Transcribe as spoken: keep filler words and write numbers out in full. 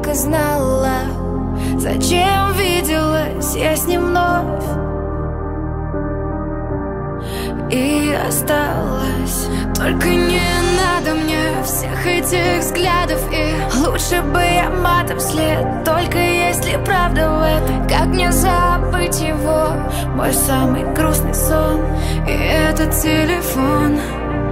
плохо знала, зачем виделась я с ним вновь и осталась. Только не надо мне всех этих взглядов, и лучше бы я матом след, только если правда в этом. Как мне забыть его, мой самый грустный сон и этот телефон?